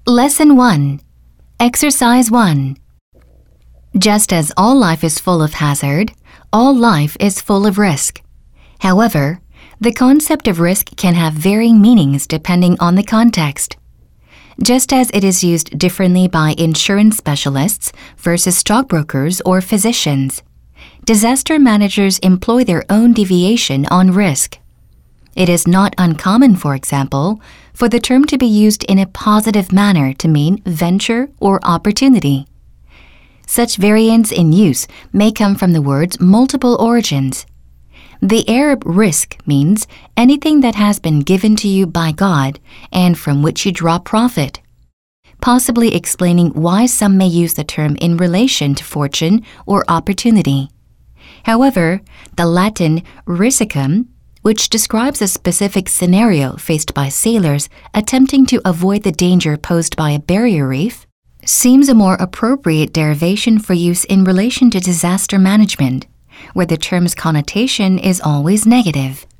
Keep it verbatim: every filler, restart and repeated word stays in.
Lesson one. Exercise one. Just as all life is full of hazard, all life is full of risk. However, the concept of risk can have varying meanings depending on the context. Just as it is used differently by insurance specialists versus stockbrokers or physicians, disaster managers employ their own deviation on risk. It is not uncommon, for example, for the term to be used in a positive manner to mean venture or opportunity. Such variants in use may come from the word's multiple origins. The Arab risk means anything that has been given to you by God and from which you draw profit, possibly explaining why some may use the term in relation to fortune or opportunity. However, the Latin risicum, which describes a specific scenario faced by sailors attempting to avoid the danger posed by a barrier reef, seems a more appropriate derivation for use in relation to disaster management, where the term's connotation is always negative.